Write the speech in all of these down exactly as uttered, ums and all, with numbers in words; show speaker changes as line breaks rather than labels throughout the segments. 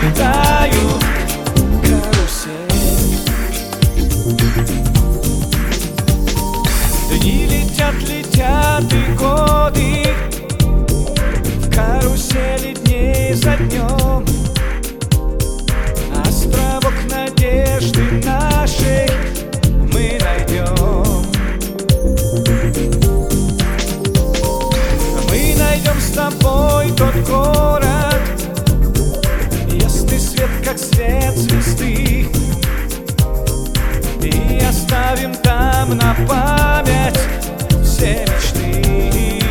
читаю. Карусель. Дни летят, летят и годы в карусели дней за днем. Островок надежды нашей мы найдем. Мы найдем с тобой тот город, ясный свет, как свет звезды, и оставим там на память все мечты.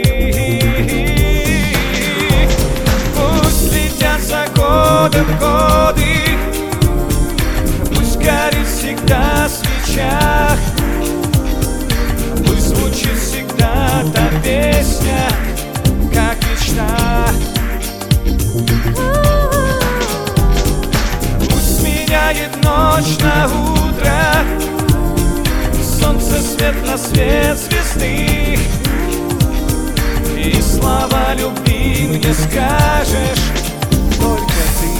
Пусть летят за годом годы, пусть горит всегда свеча, пусть звучит всегда та песня, как мечта. Пусть сменяет ночь на утро, солнце свет на свет звезды, и слова любви мне скажешь только ты.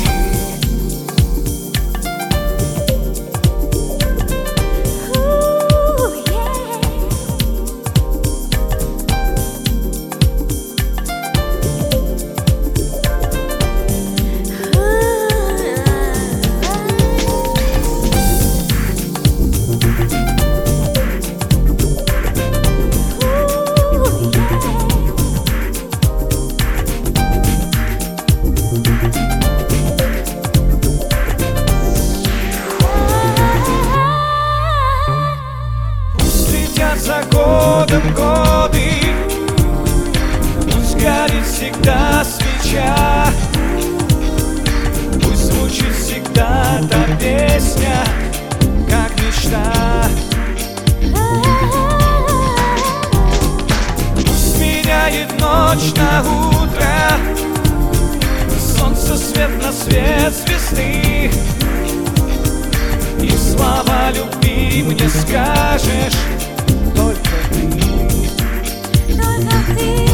За годом годы, пусть горит всегда свеча, пусть звучит всегда та песня, как мечта. Пусть меняет ночь на утро, солнце свет на свет звезды, и слова любви мне скажешь только ты.
Только ты.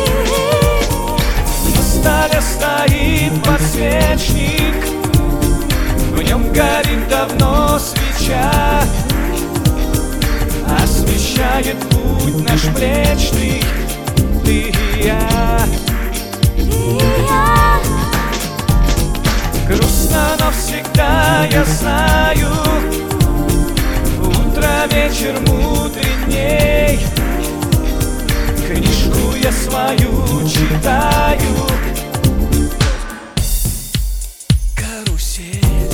На столе стоит подсвечник, в нем горит давно свеча, освещает путь наш млечный, ты и я.
Ты и я.
Грустно, но всегда я знаю, утро, вечер мудреней, книжку я свою читаю. Карусель.